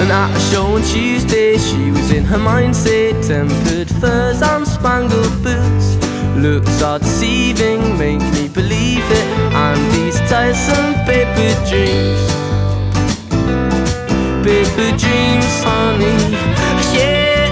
And at a show on Tuesday, she was in her mindset. Tempered furs and spangled boots. Looks are deceiving, make me believe it. And these tiresome paper dreams, honey.